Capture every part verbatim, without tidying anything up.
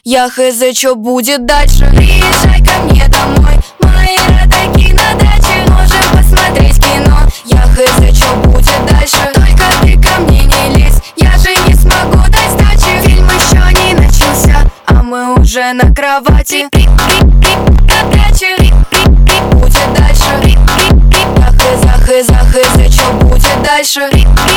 Я хз, чё будет дальше. Приезжай ко мне домой, мои родаки на даче. Можем посмотреть кино. Я хз, чё будет дальше. Только ты ко мне не лезь, я же не смогу дать сдачи. Фильм еще не начался, а мы уже на кровати. Будет дальше. Я хз, хз, хз, чё будет дальше.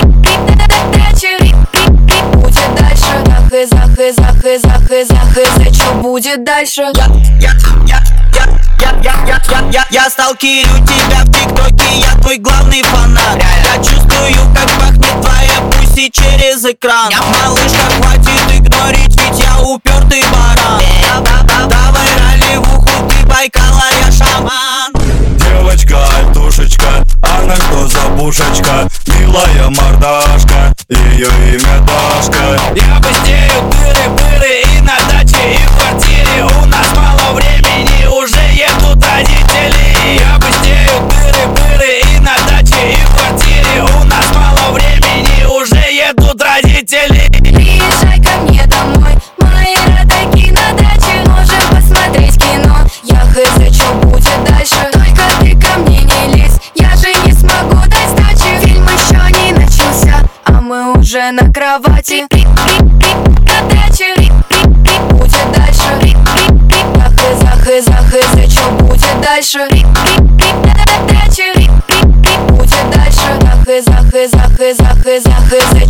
Будет дальше. Я хз, хз, хз, хз, хз, чё будет дальше. Я, я, я, я, я, я, я, я, я, я сталкерю тебя в тиктоке, я твой главный фанат. Я чувствую, как пахнет твоя пуси через экран. Малышка, хватит игнорить, ведь я упертый баран. Давай ралли-вуху, ты Байкала, я шаман. Девочка, альтушечка, она что за пушечка? Милая мордашка, ее имя Дашка. Я быстрею дыры-пыры и на даче, и в квартире. У нас мало времени, уже едут родители. Я быстрею дыры-пыры и на даче, и в квартире. У нас мало времени, уже едут родители. Приезжай ко мне домой, мои родаки на даче. Можем посмотреть кино. Я хз, чё будет дальше. Только ты ко мне не лезь, я же не смогу дать сдачи. Фильм еще не начался, а мы уже на кровати. Будет дальше. Я хз, хз, хз, чё будет дальше. Будет дальше. Я хз, хз, хз, хз, хз,